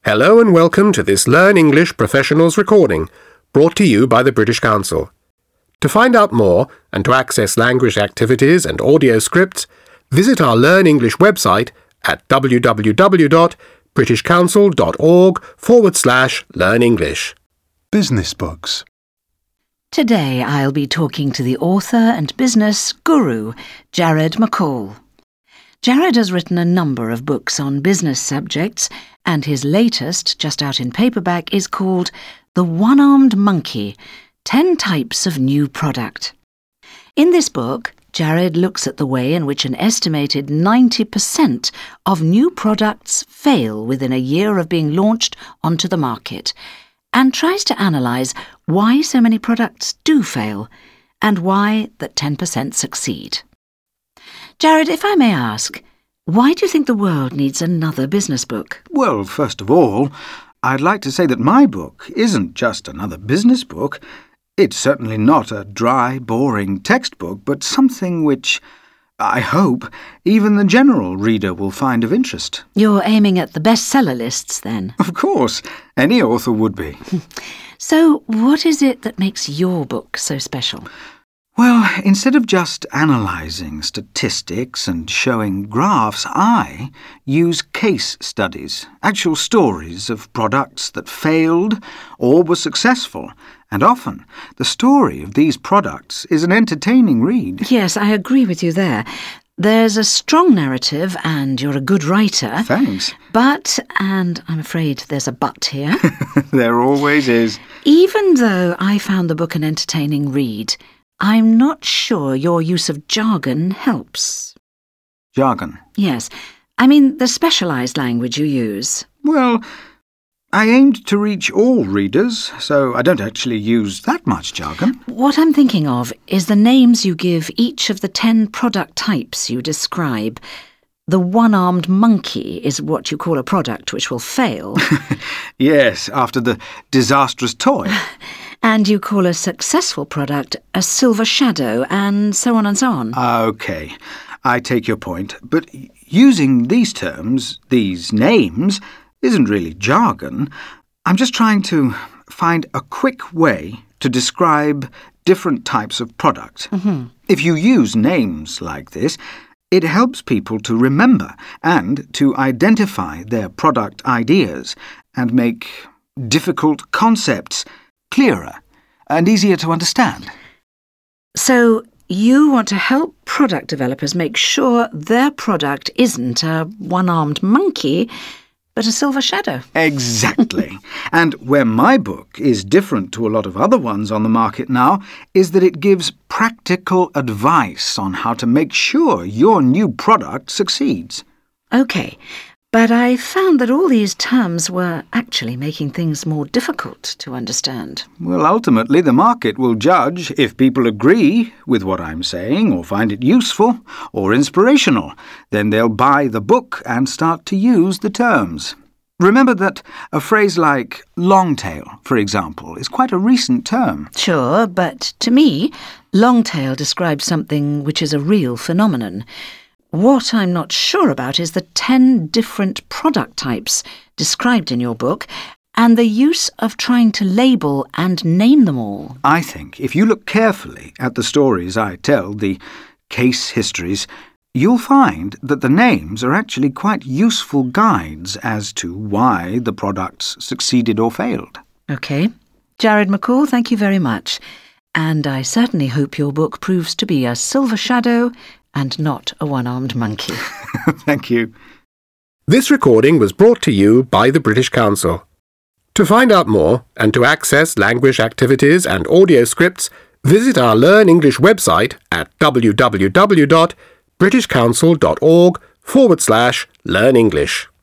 Hello and welcome to this Learn English Professionals recording, brought to you by the British Council. To find out more and to access language activities and audio scripts, visit our Learn English website at www.britishcouncil.org/learnenglish. Business books. Today I'll be talking to the author and business guru, Jared McCall. Jared has written a number of books on business subjects, and his latest, just out in paperback, is called The One-Armed Monkey, 10 Types of New Product. In this book, Jared looks at the way in which an estimated 90% of new products fail within a year of being launched onto the market, and tries to analyse why so many products do fail, and why that 10% succeed. Jared, if I may ask, why do you think the world needs another business book? Well, first of all, I'd like to say that my book isn't just another business book. It's certainly not a dry, boring textbook, but something which, I hope, even the general reader will find of interest. You're aiming at the bestseller lists, then? Of course, any author would be. So, what is it that makes your book so special? Well, instead of just analysing statistics and showing graphs, I use case studies, actual stories of products that failed or were successful. And often, the story of these products is an entertaining read. Yes, I agree with you there. There's a strong narrative and you're a good writer. Thanks. But, and I'm afraid there's a but here. There always is. Even though I found the book an entertaining read, I'm not sure your use of jargon helps. Jargon? Yes. I mean the specialised language you use. Well, I aimed to reach all readers, so I don't actually use that much jargon. What I'm thinking of is the names you give each of the 10 product types you describe. The one-armed monkey is what you call a product which will fail. Yes, after the disastrous toy. And you call a successful product a silver shadow, and so on and so on. OK, I take your point. But using these terms, these names, isn't really jargon. I'm just trying to find a quick way to describe different types of product. If you use names like this, it helps people to remember and to identify their product ideas and make difficult concepts clearer and easier to understand. So you want to help product developers make sure their product isn't a one-armed monkey, but a silver shadow. Exactly. And where my book is different to a lot of other ones on the market now is that it gives practical advice on how to make sure your new product succeeds. OK, but I found that all these terms were actually making things more difficult to understand. Well, ultimately, the market will judge if people agree with what I'm saying or find it useful or inspirational. Then they'll buy the book and start to use the terms. Remember that a phrase like long tail, for example, is quite a recent term. Sure, but to me, long tail describes something which is a real phenomenon. What I'm not sure about is the 10 different product types described in your book and the use of trying to label and name them all. I think if you look carefully at the stories I tell, the case histories, you'll find that the names are actually quite useful guides as to why the products succeeded or failed. OK. Jared McCall, thank you very much. And I certainly hope your book proves to be a silver shadow and not a one-armed monkey. Thank you. This recording was brought to you by the British Council. To find out more and to access language activities and audio scripts, visit our Learn English website at www.britishcouncil.org/learnenglish.